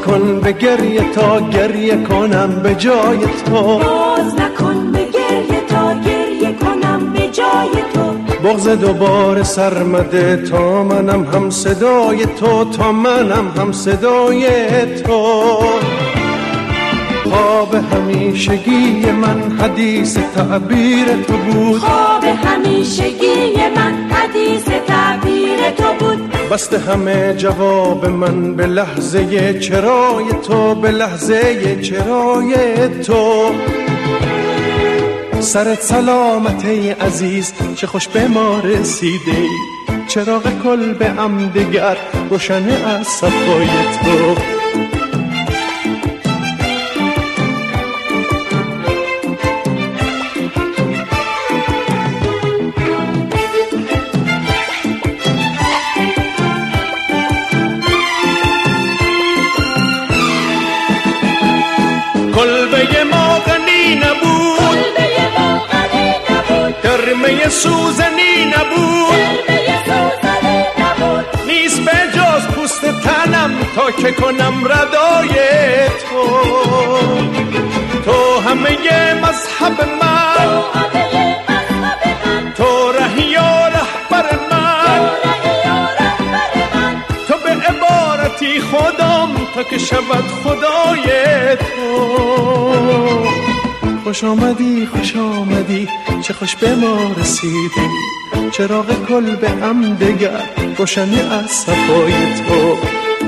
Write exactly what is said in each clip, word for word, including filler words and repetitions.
نکن به گریه تا گریه کنم به جای تو، باز نکن به گریه تا گریه کنم به جای تو. بغض دوباره سرمده تا منم هم صدای تو، تا منم هم صدای تو. خواب همیشگی من حدیث تعبیر تو بود، خواب همیشگی من حدیث تعبیر تو بود. بسته همه جواب من به لحظه چرای تو، به لحظه چرای تو. سرت سلامت ای عزیز، چه خوش به ما رسیده ای. چراغ کل به ام دگر روشن از صفای تو. کلبه ما غنی نبود، گرمه سوزنی نبود، نیست به جز پوست تنم تا که کنم ردای تو. تو همه مذهب من، تو رهی و رهبر من، تو به عبارتی خودم تا که شود خدای تو. خوش آمدی خوش آمدی، چه خوش به ما رسیدی. چراغ کل به ام دگر روشن از صفای تو.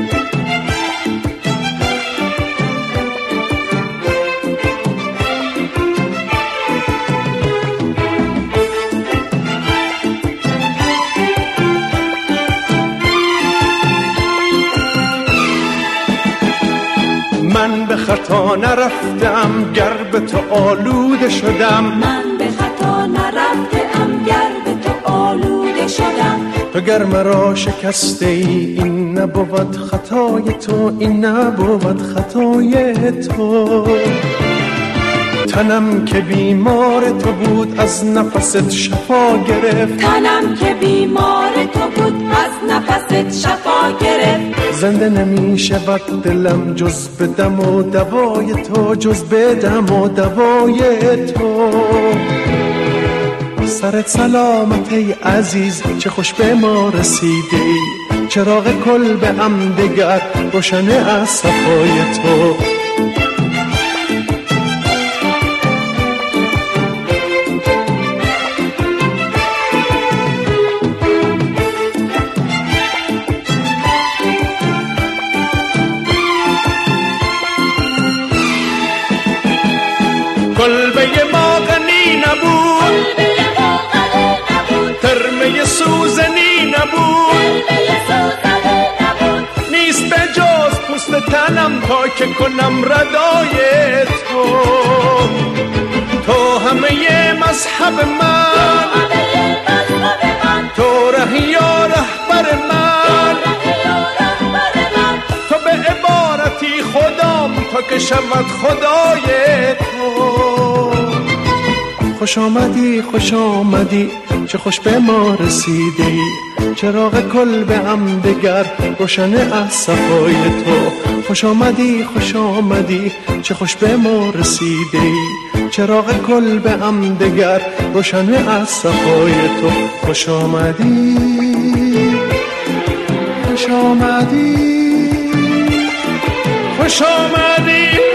من به خطا نرفتم گر به تو آلوده شدم، من به خطا نرفتم گر به تو آلوده شدم. تو گر مرا شکسته ای این نبود خطای تو، این نبود خطای تو. تنم که بیمار تو بود از نفست شفا گرفت، تنم که بیمار تو بود از نفست شفا گرفت. زنده نمی شود دلم جز به دم و دوای تو، جز به دم و دوای تو. سرت سلامت ای عزیز، چه خوش به ما رسیدی. چراغ کل به ام دگر روشن از صفای تو. کلبه ما غنی نبود، ترمه سوزنی نبود، نیست به جز پوست تنم تا که کنم ردای تو. تو همه مذهب من، تو رهی و رهبر من، تو به عبارتی خودم تا که شود خدای تو. خوش آمدی خوش آمدی، چه خوش به ما رسیدی. چراغ کل به ام دگر روشن از صفای تو. خوش آمدی خوش آمدی، چه خوش به ما رسیدی. چراغ کل به ام دگر روشن از صفای تو. خوش آمدی خوش آمدی خوش آمدی.